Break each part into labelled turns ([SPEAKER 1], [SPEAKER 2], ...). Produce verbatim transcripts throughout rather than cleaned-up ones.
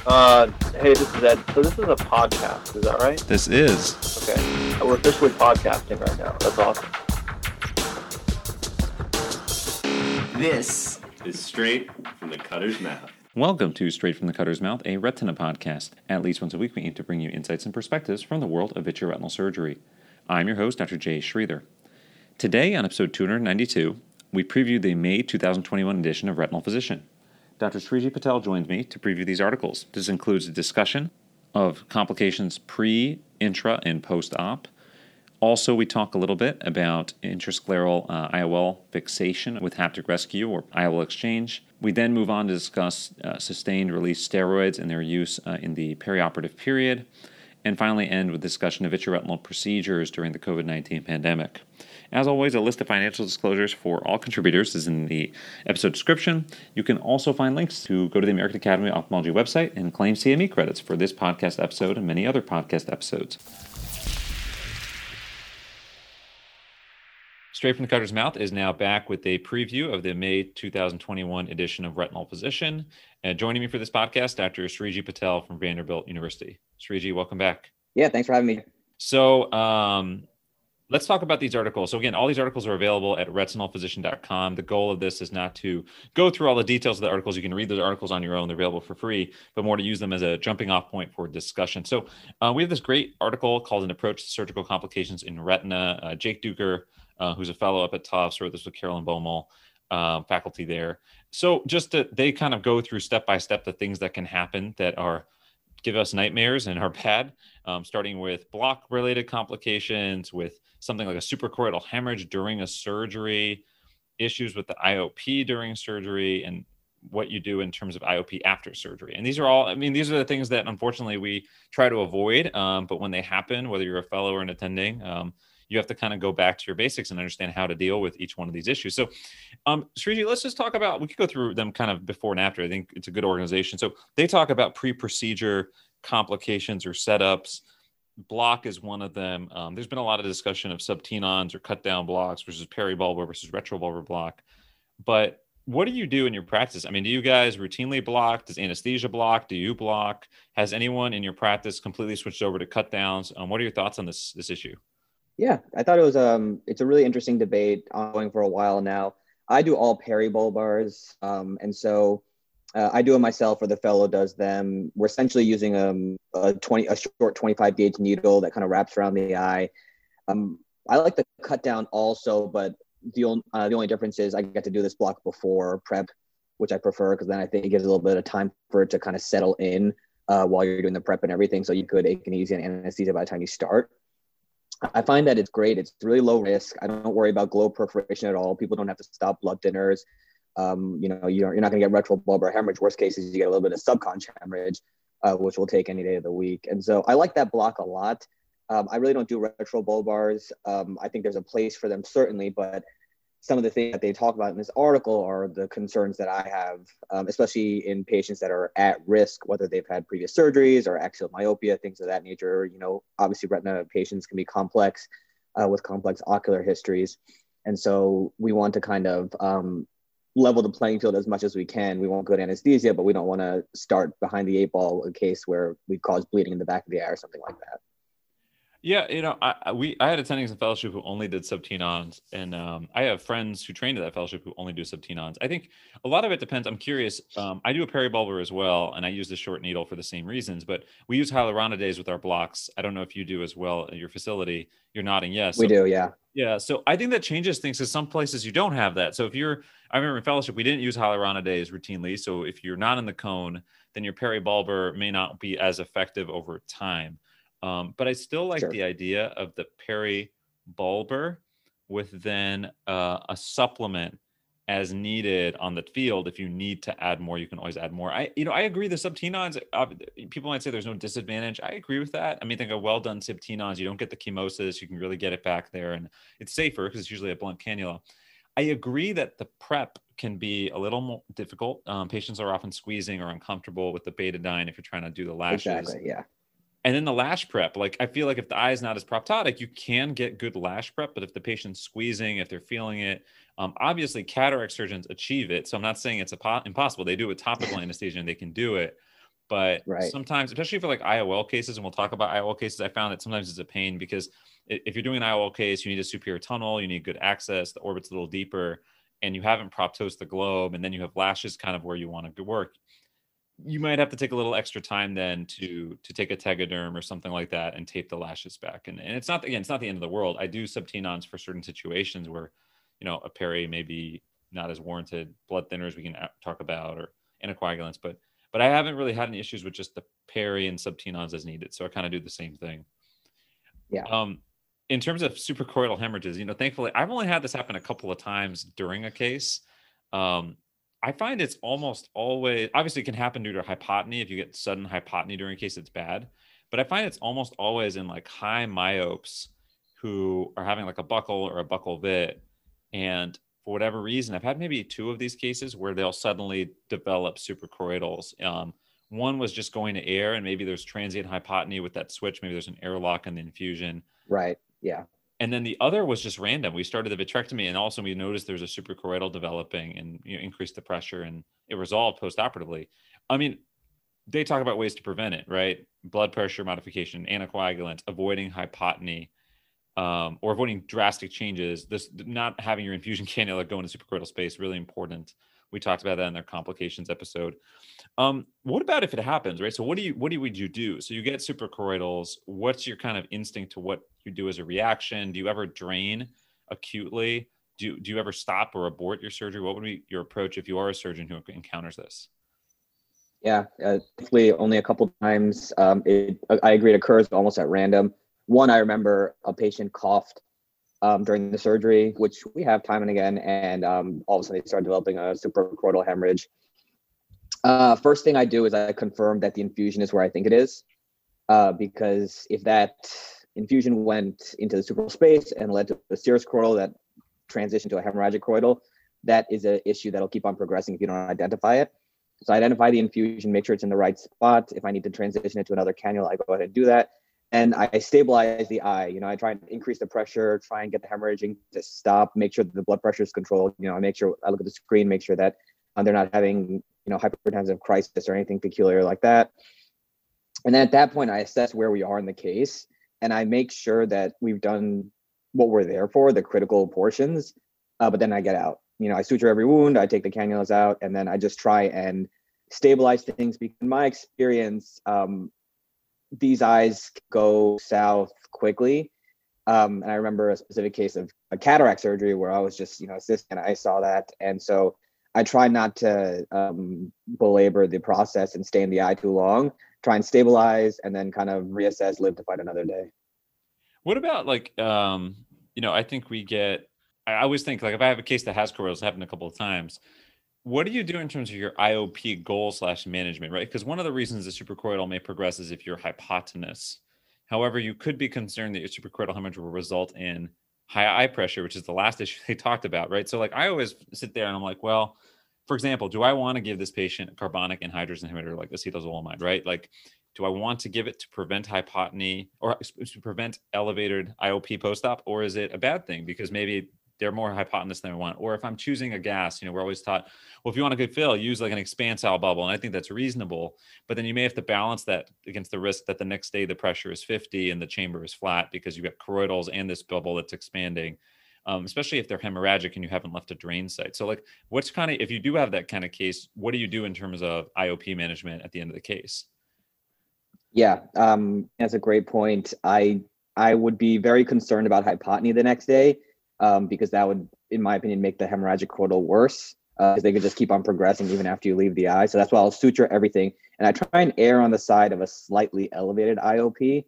[SPEAKER 1] Uh, hey, this is Ed. So this is a podcast, is that right?
[SPEAKER 2] This is.
[SPEAKER 1] Okay. We're officially podcasting right now. That's awesome.
[SPEAKER 3] This is Straight from the Cutter's Mouth.
[SPEAKER 2] Welcome to Straight from the Cutter's Mouth, a retina podcast. At least once a week, we aim to bring you insights and perspectives from the world of vitreoretinal surgery. I'm your host, Doctor Jay Sridhar. Today, on episode two ninety-two, we preview the May twenty twenty-one edition of Retinal Physician. Doctor Sriji Patel joins me to preview these articles. This includes a discussion of complications pre, intra, and post-op. Also, we talk a little bit about intrascleral uh, I O L fixation with haptic rescue or I O L exchange. We then move on to discuss uh, sustained release steroids and their use uh, in the perioperative period. And finally end with discussion of vitreoretinal procedures during the covid nineteen pandemic. As always, a list of financial disclosures for all contributors is in the episode description. You can also find links to go to the American Academy of Ophthalmology website and claim C M E credits for this podcast episode and many other podcast episodes. Straight from the Cutter's Mouth is now back with a preview of the May twenty twenty-one edition of Retinal Physician. And joining me for this podcast, Doctor Sriji Patel from Vanderbilt University. Sriji, welcome back.
[SPEAKER 4] Yeah, thanks for having me.
[SPEAKER 2] So um, let's talk about these articles. So again, all these articles are available at retinal physician dot com. The goal of this is not to go through all the details of the articles. You can read those articles on your own. They're available for free, but more to use them as a jumping off point for discussion. So uh, we have this great article called An Approach to Surgical Complications in Retina. Uh, Jake Duker, uh, who's a fellow up at Tufts, wrote this with Carolyn Baumol, uh, faculty there. So just to, they kind of go through step by step the things that can happen that are give us nightmares and are bad, um, starting with block-related complications, with something like a suprachoroidal hemorrhage during a surgery, issues with the I O P during surgery, and what you do in terms of I O P after surgery. And these are all, I mean, these are the things that unfortunately we try to avoid, um, but when they happen, whether you're a fellow or an attending, um, you have to kind of go back to your basics and understand how to deal with each one of these issues. So, um, Sriji, let's just talk about, we could go through them kind of before and after. I think it's a good organization. So they talk about pre-procedure complications or setups. Block is one of them. Um, there's been a lot of discussion of subtenons or cut down blocks versus peribulbar versus retrobulbar block. But what do you do in your practice? I mean, do you guys routinely block? Does anesthesia block? Do you block? Has anyone in your practice completely switched over to cut downs? Um, what are your thoughts on this, this issue?
[SPEAKER 4] Yeah, I thought it was, um, it's a really interesting debate ongoing for a while now. I do all peribulbars. Um, and so uh, I do it myself or the fellow does them. We're essentially using um, a twenty, a short twenty-five gauge needle that kind of wraps around the eye. Um, I like the cut down also, but the only, uh, the only difference is I get to do this block before prep, which I prefer because then I think it gives a little bit of time for it to kind of settle in uh, while you're doing the prep and everything. So you could take an easy anesthesia by the time you start. I find that it's great. It's really low risk. I don't worry about globe perforation at all. People don't have to stop blood thinners. Um, you know, you're, you're not going to get retrobulbar hemorrhage. Worst case is you get a little bit of subconch hemorrhage, uh, which we'll take any day of the week. And so I like that block a lot. Um, I really don't do retrobulbars. Um, I think there's a place for them certainly, but some of the things that they talk about in this article are the concerns that I have, um, especially in patients that are at risk, whether they've had previous surgeries or axial myopia, things of that nature. You know, obviously retina patients can be complex uh, with complex ocular histories. And so we want to kind of um, level the playing field as much as we can. We won't go to anesthesia, but we don't want to start behind the eight ball in case where we cause bleeding in the back of the eye or something like that.
[SPEAKER 2] Yeah, you know, I we I had attendings in fellowship who only did subtenons, and um, I have friends who trained at that fellowship who only do subtenons. I think a lot of it depends. I'm curious. Um, I do a peribulbar as well, and I use the short needle for the same reasons. But we use hyaluronidase with our blocks. I don't know if you do as well at your facility. You're nodding yes.
[SPEAKER 4] We
[SPEAKER 2] so,
[SPEAKER 4] do, yeah.
[SPEAKER 2] Yeah, so I think that changes things because some places you don't have that. So if you're, I remember in fellowship we didn't use hyaluronidase routinely. So if you're not in the cone, then your peribulbar may not be as effective over time. Um, but I still like
[SPEAKER 4] Sure.
[SPEAKER 2] the idea of the peribulbar with then uh, a supplement as needed on the field. If you need to add more, you can always add more. I, you know, I agree. The subtenons, uh, people might say there's no disadvantage. I agree with that. I mean, I think a well-done subtenons, you don't get the chemosis. You can really get it back there, and it's safer because it's usually a blunt cannula. I agree that the prep can be a little more difficult. Um, patients are often squeezing or uncomfortable with the betadine if you're trying to do the lashes.
[SPEAKER 4] Exactly, yeah.
[SPEAKER 2] And then the lash prep, like I feel like if the eye is not as proptotic, you can get good lash prep. But if the patient's squeezing, if they're feeling it, um, obviously cataract surgeons achieve it. So I'm not saying it's a po- impossible. They do it with topical anesthesia and they can do it. But
[SPEAKER 4] Right.
[SPEAKER 2] sometimes, especially for like I O L cases, and we'll talk about I O L cases, I found that sometimes it's a pain because if you're doing an I O L case, you need a superior tunnel, you need good access, the orbit's a little deeper, and you haven't proptosed the globe, and then you have lashes kind of where you want to work. You might have to take a little extra time then to to take a tegaderm or something like that and tape the lashes back. And, and it's not, again, it's not the end of the world. I do subtenons for certain situations where, you know, a peri may be not as warranted, blood thinners we can talk about, or anticoagulants, but but I haven't really had any issues with just the peri and subtenons as needed. So I kind of do the same thing.
[SPEAKER 4] Yeah.
[SPEAKER 2] Um, in terms of suprachoroidal hemorrhages, you know, thankfully I've only had this happen a couple of times during a case. Um, I find it's almost always, obviously it can happen due to hypotony. If you get sudden hypotony during a case, it's bad. But I find it's almost always in like high myopes who are having like a buckle or a buccal vit. And for whatever reason, I've had maybe two of these cases where they'll suddenly develop suprachoroidals. Um, one was just going to air, and maybe there's transient hypotony with that switch. Maybe there's an airlock in the infusion.
[SPEAKER 4] Right. Yeah.
[SPEAKER 2] And then the other was just random. We started the vitrectomy, and also we noticed there's a suprachoroidal developing, and you know, increased the pressure, and it resolved post-operatively. I mean, they talk about ways to prevent it, right? Blood pressure modification, anticoagulant, avoiding hypotony, um, or avoiding drastic changes. This not having your infusion cannula go into suprachoroidal space, really important. We talked about that in their complications episode. Um, what about if it happens, right? So what do you, what do would you do? So you get suprachoroidals. What's your kind of instinct to what you do as a reaction? Do you ever drain acutely? Do, do you ever stop or abort your surgery? What would be your approach if you are a surgeon who encounters this?
[SPEAKER 4] Yeah, uh, definitely only a couple times. Um, it, I agree, it occurs almost at random. One, I remember a patient coughed um, during the surgery, which we have time and again, and um, all of a sudden they started developing a suprachoroidal hemorrhage. Uh, first thing I do is I confirm that the infusion is where I think it is, uh, because if that infusion went into the suprachoroidal space and led to a serous choroidal that transitioned to a hemorrhagic choroidal, that is an issue that'll keep on progressing if you don't identify it. So I identify the infusion, make sure it's in the right spot. If I need to transition it to another cannula, I go ahead and do that. And I stabilize the eye. You know, I try and increase the pressure, try and get the hemorrhaging to stop, make sure that the blood pressure is controlled. You know, I make sure I look at the screen, make sure that uh, they're not having, you know, hypertensive crisis or anything peculiar like that. And then at that point, I assess where we are in the case, and I make sure that we've done what we're there for, the critical portions. Uh, but then I get out. You know, I suture every wound, I take the cannulas out, and then I just try and stabilize things. Because in my experience, um, these eyes go south quickly. Um, and I remember a specific case of a cataract surgery where I was just, you know, assisting, and I saw that. And so I try not to um, belabor the process and stay in the eye too long, try and stabilize, and then kind of reassess, live to fight another day.
[SPEAKER 2] What about like, um, you know, I think we get, I always think like if I have a case that has choroidals, happened a couple of times, what do you do in terms of your I O P goal slash management, right? Because one of the reasons the suprachoroidal may progress is if you're hypotenuse. However, you could be concerned that your suprachoroidal hemorrhage will result in high eye pressure, which is the last issue they talked about, right? So like I always sit there and I'm like, well, for example, do I want to give this patient a carbonic anhydrase inhibitor like acetazolamide, right? Like, do I want to give it to prevent hypotony or to prevent elevated I O P post-op, or is it a bad thing because maybe they're more hypotenuse than I want? Or if I'm choosing a gas, you know, we're always taught, well, if you want a good fill, use like an expansile bubble. And I think that's reasonable, but then you may have to balance that against the risk that the next day the pressure is fifty and the chamber is flat because you've got choroidals and this bubble that's expanding, um, especially if they're hemorrhagic and you haven't left a drain site. So like, what's kind of, if you do have that kind of case, what do you do in terms of I O P management at the end of the case?
[SPEAKER 4] Yeah, um, that's a great point. I I would be very concerned about hypotony the next day. Um, because that would, in my opinion, make the hemorrhagic choroidal worse, because uh, they could just keep on progressing even after you leave the eye. So that's why I'll suture everything. And I try and err on the side of a slightly elevated I O P.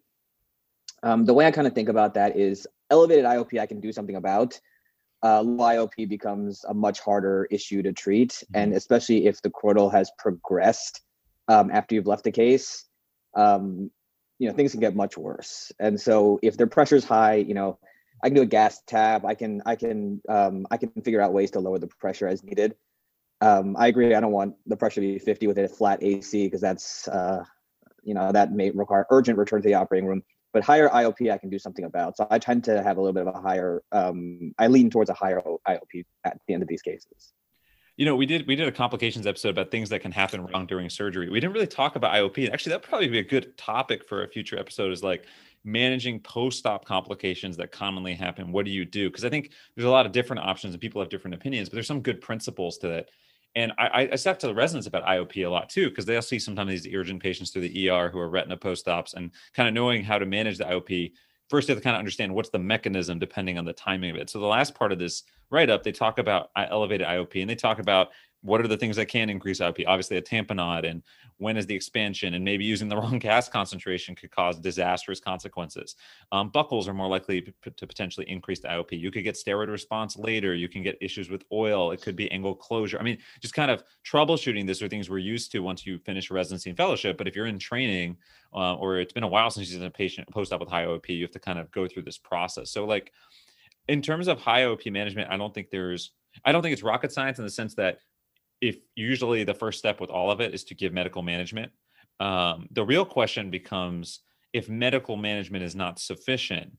[SPEAKER 4] Um, the way I kind of think about that is elevated I O P I can do something about. Uh, low I O P becomes a much harder issue to treat. Mm-hmm. And especially if the choroidal has progressed um, after you've left the case, um, you know, things can get much worse. And so if their pressure's high, you know, I can do a gas tab. I can, I can, um, I can figure out ways to lower the pressure as needed. Um, I agree. I don't want the pressure to be fifty with a flat A C because that's, uh, you know, that may require urgent return to the operating room. But higher I O P, I can do something about. So I tend to have a little bit of a higher. Um, I lean towards a higher I O P at the end of these cases.
[SPEAKER 2] You know, we did we did a complications episode about things that can happen wrong during surgery. We didn't really talk about I O P. Actually, that'd probably be a good topic for a future episode, is like managing post-op complications that commonly happen. What do you do? Because I think there's a lot of different options and people have different opinions, but there's some good principles to that. And I, I talk to the residents about I O P a lot too, because they'll see sometimes these urgent patients through the E R who are retina post-ops, and kind of knowing how to manage the I O P. First, you have to kind of understand what's the mechanism depending on the timing of it. So the last part of this write-up, they talk about elevated I O P, and they talk about what are the things that can increase I O P. Obviously, a tamponade, and when is the expansion, and maybe using the wrong gas concentration could cause disastrous consequences. Um, buckles are more likely p- to potentially increase the I O P. You could get steroid response later. You can get issues with oil. It could be angle closure. I mean, just kind of troubleshooting this are things we're used to once you finish residency and fellowship. But if you're in training, uh, or it's been a while since you've seen a patient post-op with high I O P, you have to kind of go through this process. So like in terms of high I O P management, I don't think there's, I don't think it's rocket science in the sense that if usually the first step with all of it is to give medical management. Um, the real question becomes, if medical management is not sufficient,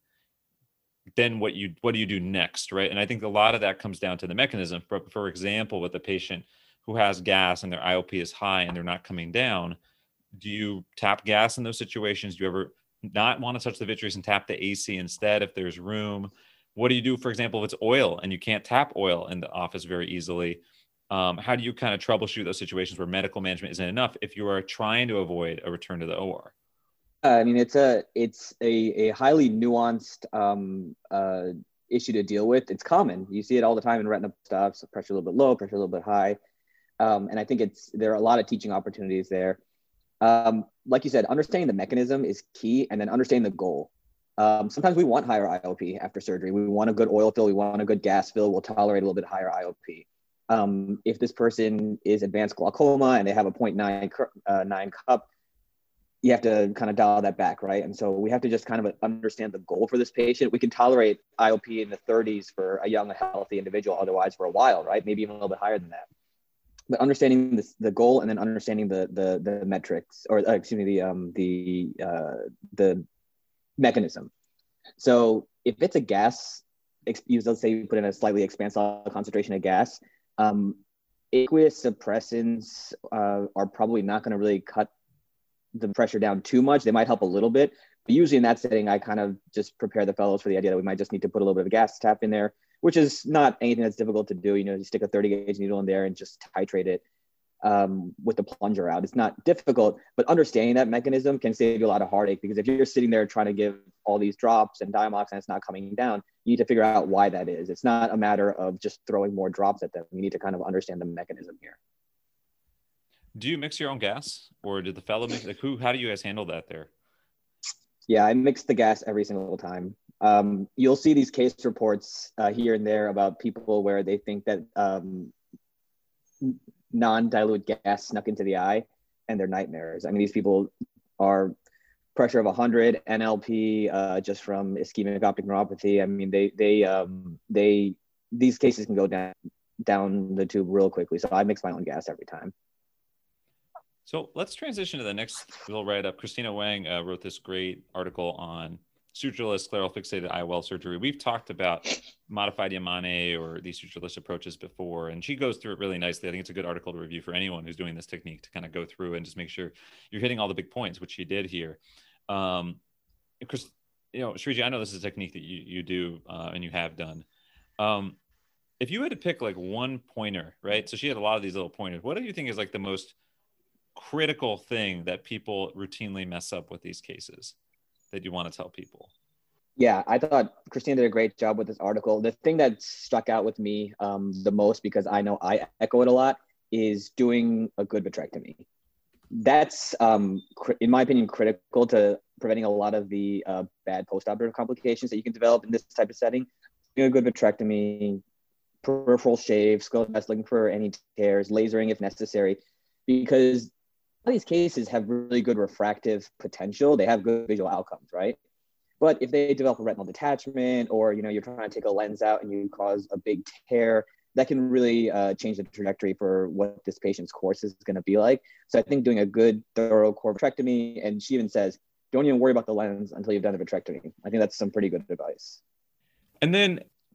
[SPEAKER 2] then what you what do you do next, right? And I think a lot of that comes down to the mechanism. For, for example, with a patient who has gas and their I O P is high and they're not coming down, do you tap gas in those situations? Do you ever not want to touch the vitreous and tap the A C instead if there's room? What do you do, for example, if it's oil and you can't tap oil in the office very easily? Um, how do you kind of troubleshoot those situations where medical management isn't enough if you are trying to avoid a return to the O R?
[SPEAKER 4] Uh, I mean, it's a it's a, a highly nuanced um, uh, issue to deal with. It's common. You see it all the time in retina stops, pressure a little bit low, pressure a little bit high. Um, and I think it's there are a lot of teaching opportunities there. Um, like you said, understanding the mechanism is key, and then understanding the goal. Um, sometimes we want higher I O P after surgery. We want a good oil fill. We want a good gas fill. We'll tolerate a little bit higher I O P. Um, if this person is advanced glaucoma and they have a zero point nine uh, nine cup, you have to kind of dial that back, right? And so we have to just kind of understand the goal for this patient. We can tolerate I O P in the thirties for a young, healthy individual, otherwise for a while, right? Maybe even a little bit higher than that. But understanding this, the goal, and then understanding the the the metrics, or uh, excuse me, the um the uh, the mechanism. So if it's a gas, let's say you put in a slightly expansive concentration of gas. Um, aqueous suppressants uh, are probably not going to really cut the pressure down too much. They might help a little bit, but usually in that setting, I kind of just prepare the fellows for the idea that we might just need to put a little bit of a gas tap in there, which is not anything that's difficult to do. You know, you stick a thirty gauge needle in there and just titrate it um, with the plunger out. It's not difficult, but understanding that mechanism can save you a lot of heartache, because if you're sitting there trying to give all these drops and Diamox and it's not coming down, you need to figure out why that is. It's not a matter of just throwing more drops at them. You need to kind of understand the mechanism here.
[SPEAKER 2] Do you mix your own gas, or did the fellow mix? Like, who? How do you guys handle that there?
[SPEAKER 4] Yeah, I mix the gas every single time. Um, you'll see these case reports uh, here and there about people where they think that um, non-dilute gas snuck into the eye, and they're nightmares. I mean, these people are pressure of one hundred N L P uh, just from ischemic optic neuropathy. I mean, they they um, they these cases can go down down the tube real quickly. So I mix my own gas every time.
[SPEAKER 2] So let's transition to the next little write-up. Christina Wang uh, wrote this great article on sutureless scleral fixated I O L surgery. We've talked about modified Yamane or these sutureless approaches before, and she goes through it really nicely. I think it's a good article to review for anyone who's doing this technique, to kind of go through and just make sure you're hitting all the big points, which she did here. Um, Chris, you know, Shriji, I know this is a technique that you, you do uh, and you have done. Um, if you had to pick like one pointer, right? So she had a lot of these little pointers. What do you think is like the most critical thing that people routinely mess up with these cases that you want to tell people?
[SPEAKER 4] Yeah, I thought Christina did a great job with this article. The thing that struck out with me um, the most, because I know I echo it a lot, is doing a good vitrectomy. That's, um, cr- in my opinion, critical to preventing a lot of the uh, bad postoperative complications that you can develop in this type of setting. Doing a good vitrectomy, peripheral shave, skull test, looking for any tears, lasering if necessary, because all these cases have really good refractive potential. They have good visual outcomes, right? But if they develop a retinal detachment, or, you know, you're trying to take a lens out and you cause a big tear, that can really uh, change the trajectory for what this patient's course is going to be like. So I think doing a good, thorough core vitrectomy, and she even says, don't even worry about the lens until you've done a vitrectomy. I think that's some pretty good advice.
[SPEAKER 2] And then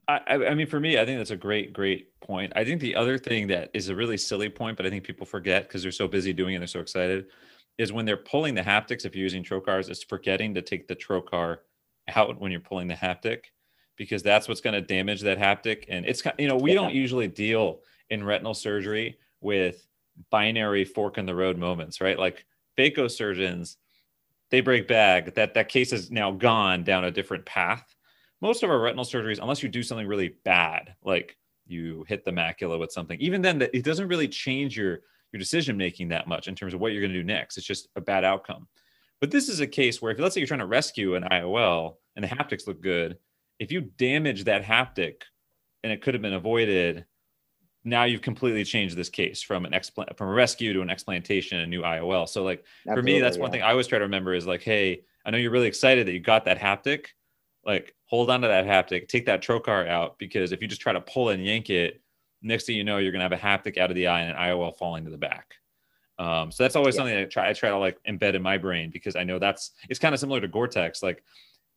[SPEAKER 2] I, I I mean, for me, I think that's a great, great point. I think the other thing that is a really silly point, but I think people forget because they're so busy doing it, they're so excited, is when they're pulling the haptics, if you're using trocars, is forgetting to take the trocar out when you're pulling the haptic, because that's what's going to damage that haptic. And it's, you know, we
[SPEAKER 4] Yeah.
[SPEAKER 2] don't usually deal in retinal surgery with binary fork in the road moments, right? Like phaco surgeons, they break bag, that that case is now gone down a different path. Most of our retinal surgeries, unless you do something really bad, like you hit the macula with something, even then that it doesn't really change your your decision making that much in terms of what you're going to do next. It's just a bad outcome. But this is a case where if let's say you're trying to rescue an I O L and the haptics look good, if you damage that haptic and it could have been avoided, now you've completely changed this case from an explant from a rescue to an explantation, a new I O L. So like for me, that's one
[SPEAKER 4] yeah.
[SPEAKER 2] thing I always try to remember is like, hey, I know you're really excited that you got that haptic. Like hold on to that haptic, take that trocar out, because if you just try to pull and yank it, next thing you know, you're going to have a haptic out of the eye and an I O L falling to the back. Um, so that's always
[SPEAKER 4] Yeah.
[SPEAKER 2] something that I try, I try to like embed in my brain, because I know that's, it's kind of similar to Gore-Tex. Like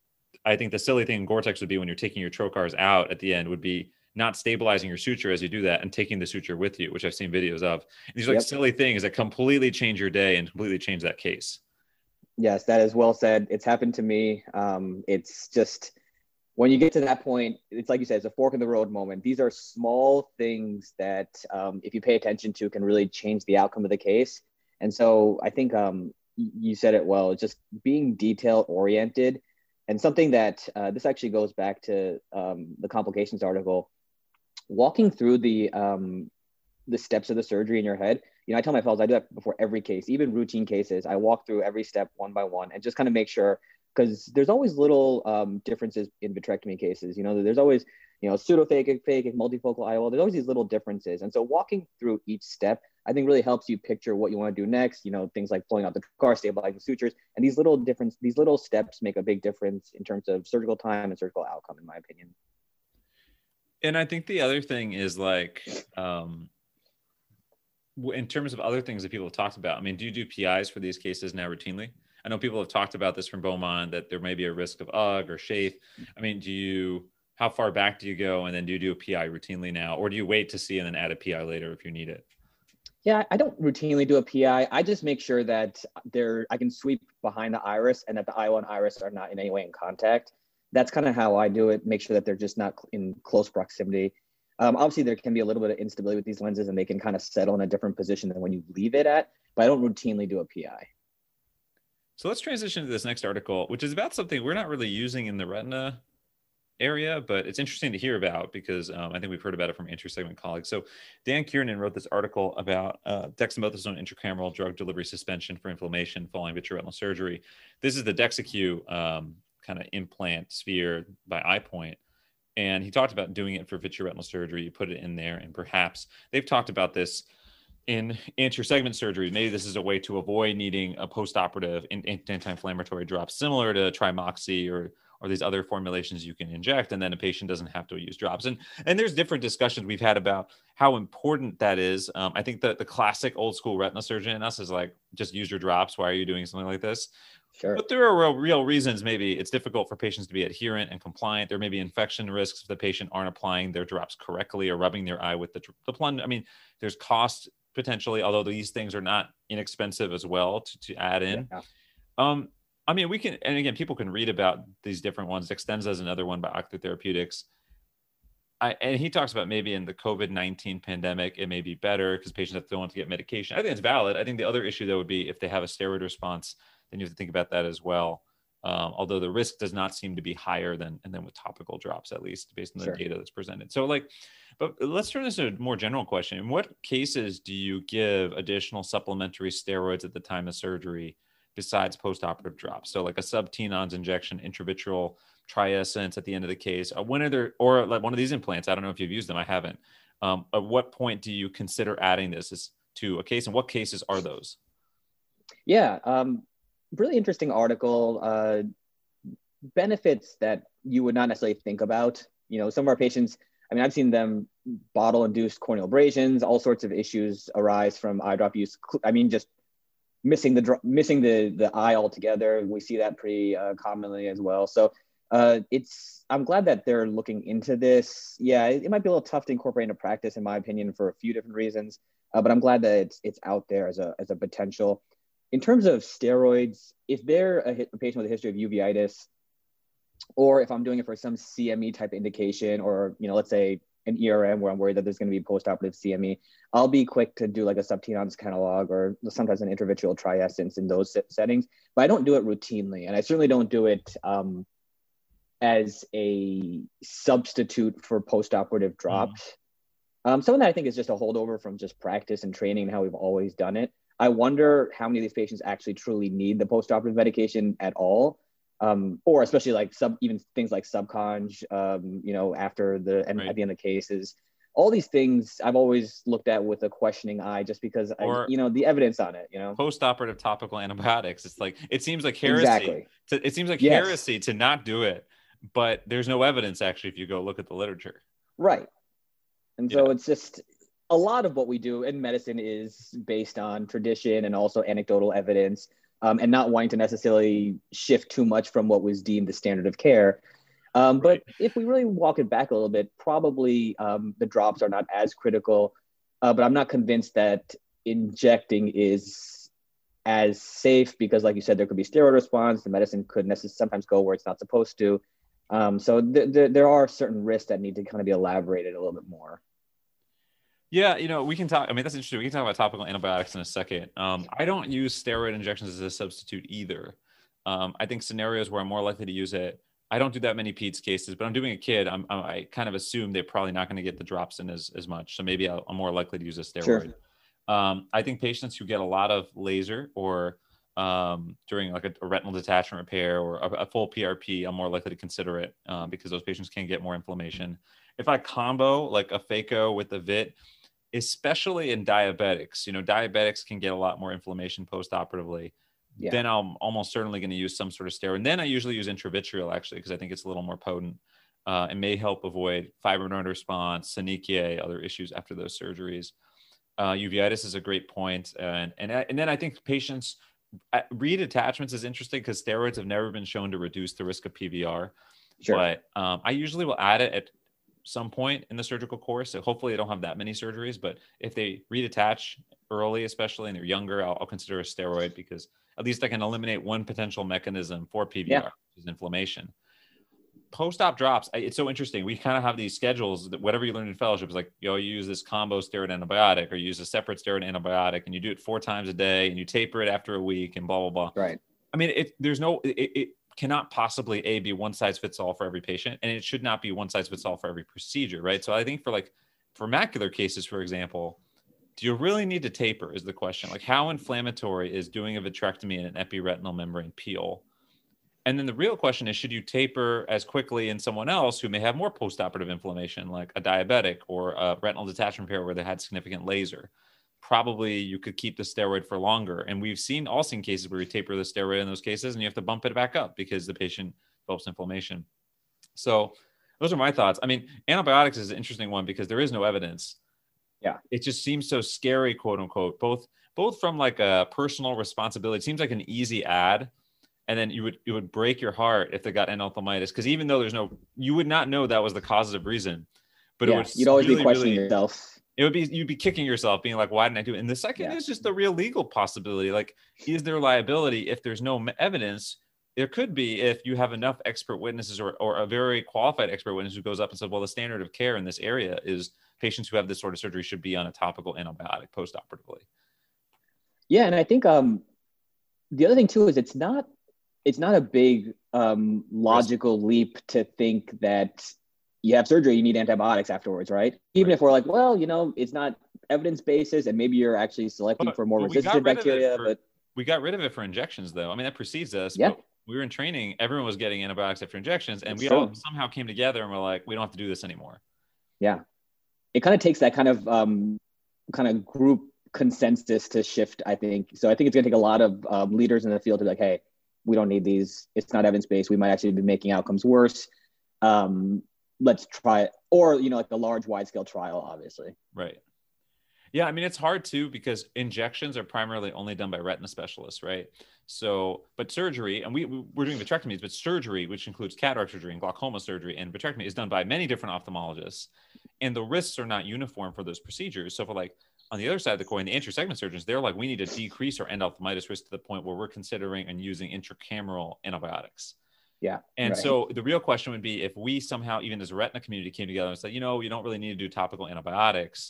[SPEAKER 2] I think the silly thing in Gore-Tex would be when you're taking your trocars out at the end would be not stabilizing your suture as you do that and taking the suture with you, which I've seen videos of. And these are like
[SPEAKER 4] Yep.
[SPEAKER 2] silly things that completely change your day and completely change that case.
[SPEAKER 4] Yes, that is well said. It's happened to me. Um, it's just, when you get to that point, it's like you said, it's a fork in the road moment. These are small things that um, if you pay attention to can really change the outcome of the case. And so I think um, you said it well, just being detail oriented, and something that uh, this actually goes back to um, the complications article, walking through the, um, the steps of the surgery in your head. You know, I tell my fellows, I do that before every case, even routine cases. I walk through every step one by one and just kind of make sure, because there's always little um, differences in vitrectomy cases. You know, there's always, you know, pseudophakic, phakic, multifocal I O L. There's always these little differences. And so walking through each step, I think really helps you picture what you want to do next. You know, things like pulling out the car, stabilizing sutures, and these little difference, these little steps make a big difference in terms of surgical time and surgical outcome, in my opinion.
[SPEAKER 2] And I think the other thing is like, um, in terms of other things that people have talked about, I mean, do you do P Is for these cases now routinely? I know people have talked about this from Beaumont, that there may be a risk of U G or Schaeff. I mean, do you, how far back do you go? And then do you do a P I routinely now? Or do you wait to see and then add a P I later if you need it?
[SPEAKER 4] Yeah, I don't routinely do a P I. I just make sure that there, I can sweep behind the iris and that the I O L and iris are not in any way in contact. That's kind of how I do it. Make sure that they're just not in close proximity. Um, obviously, there can be a little bit of instability with these lenses and they can kind of settle in a different position than when you leave it at, but I don't routinely do a P I.
[SPEAKER 2] So let's transition to this next article, which is about something we're not really using in the retina area, but it's interesting to hear about because um, I think we've heard about it from intersegment colleagues. So Dan Kiernan wrote this article about uh, dexamethasone intracameral drug delivery suspension for inflammation following vitreoretinal surgery. This is the DEXYCU um, kind of implant sphere by EyePoint. And he talked about doing it for vitreoretinal surgery. You put it in there, and perhaps they've talked about this in anterior segment surgery. Maybe this is a way to avoid needing a postoperative anti-inflammatory drop similar to Trimoxy or or these other formulations you can inject, and then a patient doesn't have to use drops. And and there's different discussions we've had about how important that is. Um, I think that the classic old school retina surgeon in us is like, just use your drops. Why are you doing something like this?
[SPEAKER 4] Sure.
[SPEAKER 2] But there are real, real reasons. Maybe it's difficult for patients to be adherent and compliant. There may be infection risks if the patient aren't applying their drops correctly or rubbing their eye with the, the plunge. I mean, there's cost potentially, although these things are not inexpensive as well to, to add in.
[SPEAKER 4] Yeah.
[SPEAKER 2] Um, I mean, we can, and again, people can read about these different ones. Dextenza is another one by Ocular Therapeutics. I, and he talks about maybe in the COVID nineteen pandemic, it may be better because patients don't want to get medication. I think it's valid. I think the other issue though would be if they have a steroid response, then you have to think about that as well. Um, although the risk does not seem to be higher than, and then with topical drops, at least based on the
[SPEAKER 4] Sure.
[SPEAKER 2] data that's presented. So like, but let's turn this to a more general question. In what cases do you give additional supplementary steroids at the time of surgery besides postoperative drops? So like a sub-Tenon's injection, intravitreal triessence at the end of the case. Uh, when are there, or like one of these implants, I don't know if you've used them, I haven't. Um, at what point do you consider adding this is to a case, and what cases are those?
[SPEAKER 4] Yeah, um, really interesting article. Uh, benefits that you would not necessarily think about. You know, some of our patients, I mean, I've seen them bottle-induced corneal abrasions, all sorts of issues arise from eye drop use. I mean, just missing the missing the the eye altogether. We see that pretty uh, commonly as well. So Uh, it's I'm glad that they're looking into this. Yeah, it, it might be a little tough to incorporate into practice, in my opinion, for a few different reasons. Uh, but I'm glad that it's it's out there as a as a potential. In terms of steroids, if they're a, a patient with a history of uveitis, or if I'm doing it for some C M E type indication, or you know, let's say an E R M where I'm worried that there's going to be postoperative C M E, I'll be quick to do like a subtenon's catalog or sometimes an intravitreal triescence in those settings. But I don't do it routinely, and I certainly don't do it um, as a substitute for postoperative drops. Mm. Um, some of that I think is just a holdover from just practice and training and how we've always done it. I wonder how many of these patients actually truly need the postoperative medication at all, um, or especially like sub, even things like subconj, um, you know, after the and right. at the end of the cases. All these things I've always looked at with a questioning eye, just because I, you know, the evidence on it. You know,
[SPEAKER 2] postoperative topical antibiotics. It's like it seems like heresy.
[SPEAKER 4] Exactly.
[SPEAKER 2] To, it seems like
[SPEAKER 4] yes.
[SPEAKER 2] heresy to not do it, but there's no evidence actually if you go look at the literature.
[SPEAKER 4] Right. And so
[SPEAKER 2] yeah.
[SPEAKER 4] it's just a lot of what we do in medicine is based on tradition and also anecdotal evidence, um, and not wanting to necessarily shift too much from what was deemed the standard of care. Um, but right. if we really walk it back a little bit, probably um, the drops are not as critical, uh, but I'm not convinced that injecting is as safe because, like you said, there could be steroid response. The medicine could necessarily sometimes go where it's not supposed to. Um, so th- th- there are certain risks that need to kind of be elaborated a little bit more.
[SPEAKER 2] Yeah, you know, we can talk. I mean, that's interesting. We can talk about topical antibiotics in a second. Um, I don't use steroid injections as a substitute either. Um, I think scenarios where I'm more likely to use it, I don't do that many peds cases, but I'm doing a kid. I'm, I'm, I kind of assume they're probably not going to get the drops in as, as much. So maybe I'll, I'm more likely to use a steroid. Sure. Um, I think patients who get a lot of laser or um, during like a, a retinal detachment repair or a, a full P R P, I'm more likely to consider it um, because those patients can get more inflammation. If I combo like a phaco with a vit, especially in diabetics, you know, diabetics can get a lot more inflammation post-operatively. Yeah. Then I'm almost certainly going to use some sort of steroid. And then I usually use intravitreal actually, because I think it's a little more potent uh, and may help avoid fibrin node response, synechiae, other issues after those surgeries. Uh, uveitis is a great point. And, and, and then I think patients, uh, reattachments is interesting because steroids have never been shown to reduce the risk of P V R. Sure. But um, I usually will add it at some point in the surgical course. So hopefully they don't have that many surgeries, but if they reattach early, especially and they're younger, I'll, I'll consider a steroid because at least I can eliminate one potential mechanism for P V R, yeah. which is inflammation. Post-op drops, I, it's so interesting. We kind of have these schedules that whatever you learn in fellowship is like, you know, you use this combo steroid antibiotic or you use a separate steroid antibiotic and you do it four times a day and you taper it after a week and blah, blah, blah.
[SPEAKER 4] Right.
[SPEAKER 2] I mean, it, there's no, it, it cannot possibly a be one size fits all for every patient. And it should not be one size fits all for every procedure. Right. So I think for like, for macular cases, for example, do you really need to taper is the question. Like how inflammatory is doing a vitrectomy and an epiretinal membrane peel? And then the real question is, should you taper as quickly in someone else who may have more postoperative inflammation, like a diabetic or a retinal detachment repair where they had significant laser? Probably you could keep the steroid for longer. And we've seen all seen cases where you taper the steroid in those cases and you have to bump it back up because the patient develops inflammation. So those are my thoughts. I mean, antibiotics is an interesting one because there is no evidence.
[SPEAKER 4] Yeah.
[SPEAKER 2] It just seems so scary, quote unquote, both, both from like a personal responsibility. It seems like an easy ad. And then you would, it would break your heart if they got endophthalmitis. Cause even though there's no, you would not know that was the causative reason, but yeah, it would
[SPEAKER 4] you'd always
[SPEAKER 2] really,
[SPEAKER 4] be questioning
[SPEAKER 2] really,
[SPEAKER 4] yourself.
[SPEAKER 2] It would be, you'd be kicking yourself being like, why didn't I do it? And the second yeah. is just the real legal possibility. Like, is there liability if there's no evidence? There could be if you have enough expert witnesses or, or a very qualified expert witness who goes up and says, well, the standard of care in this area is patients who have this sort of surgery should be on a topical antibiotic post-operatively.
[SPEAKER 4] Yeah. And I think um, the other thing too, is it's not, it's not a big um, logical leap to think that you have surgery, you need antibiotics afterwards, right? Even right. if we're like, well, you know, it's not evidence basis and maybe you're actually selecting but, for more resistant bacteria.
[SPEAKER 2] For,
[SPEAKER 4] but
[SPEAKER 2] we got rid of it for injections though. I mean, that precedes us.
[SPEAKER 4] Yeah.
[SPEAKER 2] But we were in training, everyone was getting antibiotics after injections and
[SPEAKER 4] That's
[SPEAKER 2] we
[SPEAKER 4] true.
[SPEAKER 2] all somehow came together and we're like, we don't have to do this anymore.
[SPEAKER 4] Yeah. It kind of takes that kind of um, kind of group consensus to shift, I think. So I think it's going to take a lot of um, leaders in the field to be like, hey, we don't need these. It's not evidence-based. We might actually be making outcomes worse. Um, let's try it. Or, you know, like a large wide scale trial, obviously.
[SPEAKER 2] Right. Yeah, I mean, it's hard too because injections are primarily only done by retina specialists, right? So, but surgery, and we, we we're doing vitrectomies, but surgery, which includes cataract surgery and glaucoma surgery and vitrectomy, is done by many different ophthalmologists, and the risks are not uniform for those procedures. So, for like on the other side of the coin, the anterior segment surgeons, they're like, we need to decrease our endophthalmitis risk to the point where we're considering and using intracameral antibiotics.
[SPEAKER 4] Yeah.
[SPEAKER 2] And
[SPEAKER 4] right.
[SPEAKER 2] so the real question would be if we somehow, even as a retina community, came together and said, you know, you don't really need to do topical antibiotics.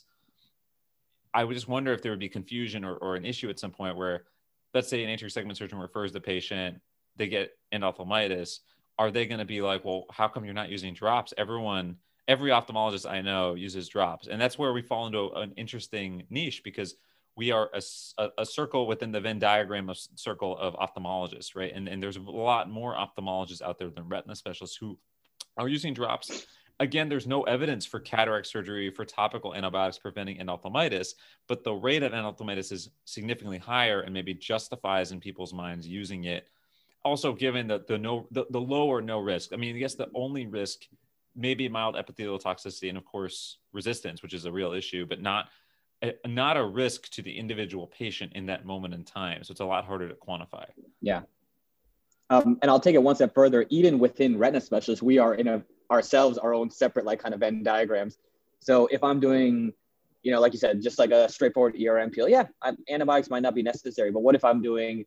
[SPEAKER 2] I would just wonder if there would be confusion or, or an issue at some point where, let's say an anterior segment surgeon refers the patient, they get endophthalmitis. Are they going to be like, well, how come you're not using drops? Everyone, every ophthalmologist I know uses drops. And that's where we fall into an interesting niche because we are a, a, a circle within the Venn diagram of circle of ophthalmologists, right? And, and there's a lot more ophthalmologists out there than retina specialists who are using drops. Again, there's no evidence for cataract surgery for topical antibiotics preventing endophthalmitis, but the rate of endophthalmitis is significantly higher and maybe justifies in people's minds using it. Also, given the, the, no, the, the low or no risk. I mean, I guess the only risk may be mild epithelial toxicity and, of course, resistance, which is a real issue, but not not a risk to the individual patient in that moment in time. So it's a lot harder to quantify.
[SPEAKER 4] Yeah. Um, and I'll take it one step further. Even within retina specialists, we are in a ourselves our own separate like kind of Venn diagrams. So if I'm doing, you know, like you said, just like a straightforward E R M peel, yeah, I'm, antibiotics might not be necessary. But what if I'm doing,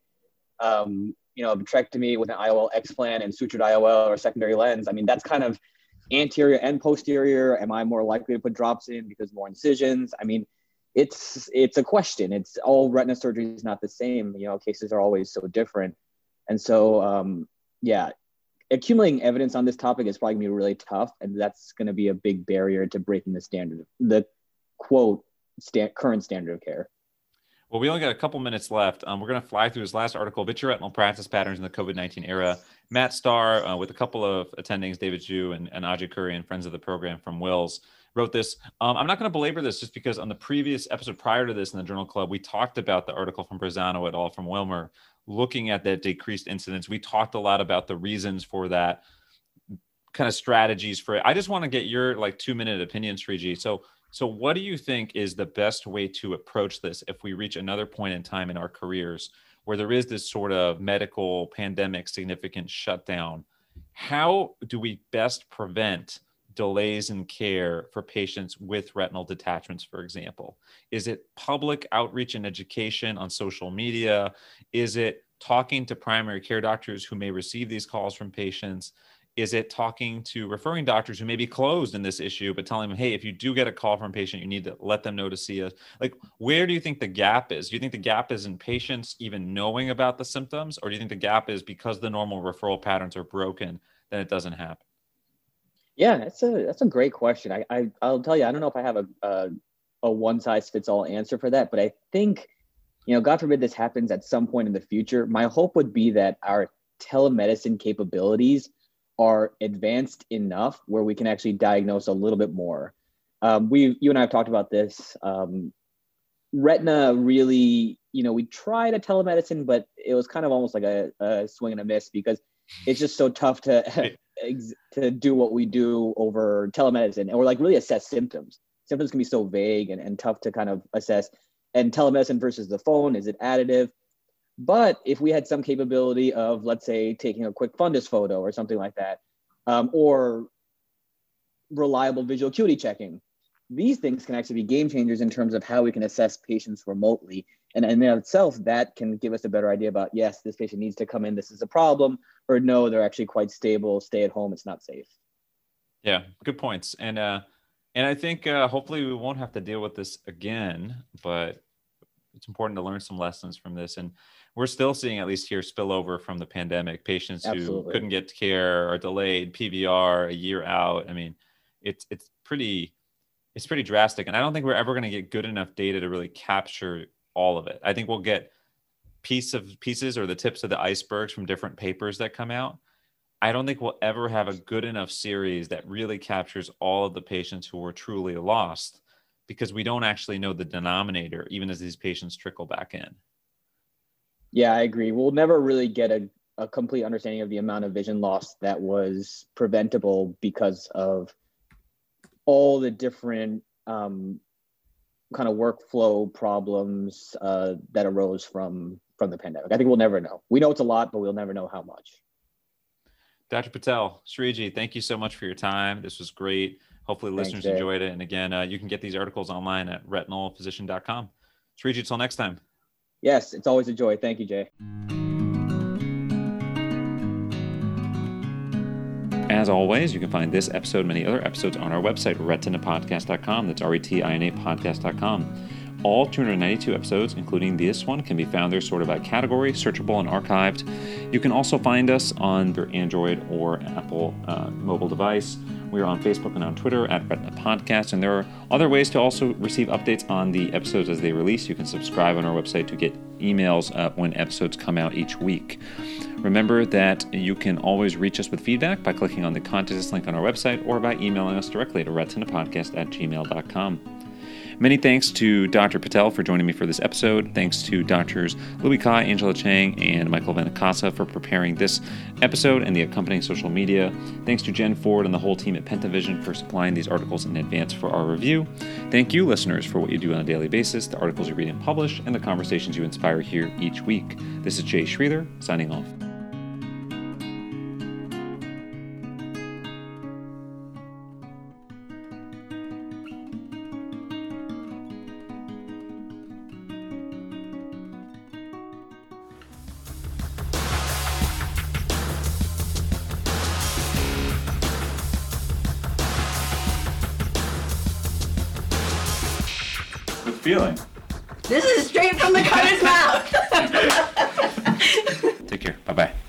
[SPEAKER 4] um, you know, a vitrectomy with an I O L explant and sutured I O L or secondary lens? I mean, that's kind of anterior and posterior. Am I more likely to put drops in because more incisions? I mean, it's it's a question. It's all retina surgery is not the same. You know, cases are always so different. And so, um, yeah, accumulating evidence on this topic is probably gonna be really tough. And that's going to be a big barrier to breaking the standard, the quote, sta- current standard of care.
[SPEAKER 2] Well, we only got a couple minutes left. Um, we're going to fly through his last article, Vitreoretinal Practice Patterns in the COVID nineteen Era. Matt Starr, uh, with a couple of attendings, David Zhu and, and Ajay Curry, and friends of the program from Wills, wrote this. Um, I'm not going to belabor this just because on the previous episode prior to this in the Journal Club, we talked about the article from Brezzano et al. From Wilmer, looking at that decreased incidence. We talked a lot about the reasons for that, kind of strategies for it. I just want to get your like two minute opinion, Sriji. So, so what do you think is the best way to approach this if we reach another point in time in our careers where there is this sort of medical pandemic significant shutdown? How do we best prevent delays in care for patients with retinal detachments, for example? Is it public outreach and education on social media? Is it talking to primary care doctors who may receive these calls from patients? Is it talking to referring doctors who may be closed in this issue, but telling them, hey, if you do get a call from a patient, you need to let them know to see us? Like, where do you think the gap is? Do you think the gap is in patients even knowing about the symptoms? Or do you think the gap is because the normal referral patterns are broken, then it doesn't happen?
[SPEAKER 4] Yeah, that's a that's a great question. I, I I'll tell you, I don't know if I have a a, a one size fits all answer for that, but I think, you know, God forbid this happens at some point in the future. My hope would be that our telemedicine capabilities are advanced enough where we can actually diagnose a little bit more. Um, we, you and I have talked about this. Um, retina really, you know, we tried a telemedicine, but it was kind of almost like a, a swing and a miss because it's just so tough to to do what we do over telemedicine or like really assess symptoms. Symptoms can be so vague and, and tough to kind of assess. And telemedicine versus the phone, is it additive? But if we had some capability of, let's say, taking a quick fundus photo or something like that, um, or reliable visual acuity checking, these things can actually be game changers in terms of how we can assess patients remotely. And in and of itself, that can give us a better idea about, yes, this patient needs to come in, this is a problem, or no, they're actually quite stable, stay at home, it's not safe.
[SPEAKER 2] Yeah, good points. And uh, and I think uh, hopefully we won't have to deal with this again, but it's important to learn some lessons from this. And we're still seeing, at least here, spillover from the pandemic, patients
[SPEAKER 4] Absolutely.
[SPEAKER 2] who couldn't get care or delayed P V R a year out. I mean, it's it's pretty it's pretty drastic. And I don't think we're ever going to get good enough data to really capture all of it. I think we'll get piece of pieces or the tips of the icebergs from different papers that come out. I don't think we'll ever have a good enough series that really captures all of the patients who were truly lost, because we don't actually know the denominator, even as these patients trickle back in.
[SPEAKER 4] Yeah, I agree. We'll never really get a, a complete understanding of the amount of vision loss that was preventable because of all the different um, kind of workflow problems uh, that arose from from the pandemic. I think we'll never know. We know it's a lot, but we'll never know how much.
[SPEAKER 2] Doctor Patel, Sriji, thank you so much for your time. This was great. Hopefully
[SPEAKER 4] Thanks,
[SPEAKER 2] listeners
[SPEAKER 4] Jay.
[SPEAKER 2] enjoyed it. And again, uh, you can get these articles online at retinal physician dot com. Sriji, till next time.
[SPEAKER 4] Yes, it's always a joy. Thank you, Jay.
[SPEAKER 2] As always, you can find this episode and many other episodes on our website, retina podcast dot com. That's R E T I N A podcast dot com. All two hundred ninety-two episodes, including this one, can be found there sorted by category, searchable, and archived. You can also find us on your Android or Apple uh, mobile device. We are on Facebook and on Twitter at Retina Podcast, and there are other ways to also receive updates on the episodes as they release. You can subscribe on our website to get emails uh, when episodes come out each week. Remember that you can always reach us with feedback by clicking on the contact us link on our website or by emailing us directly to retinapodcast at gmail dot com. Many thanks to Doctor Patel for joining me for this episode. Thanks to Doctors Louis Kai, Angela Chang, and Michael Venacasa for preparing this episode and the accompanying social media. Thanks to Jen Ford and the whole team at Pentavision for supplying these articles in advance for our review. Thank you, listeners, for what you do on a daily basis, the articles you read and publish, and the conversations you inspire here each week. This is Jay Schreeder, signing off. Feeling.
[SPEAKER 5] This is straight from the cutter's mouth.
[SPEAKER 2] Take care. Bye-bye.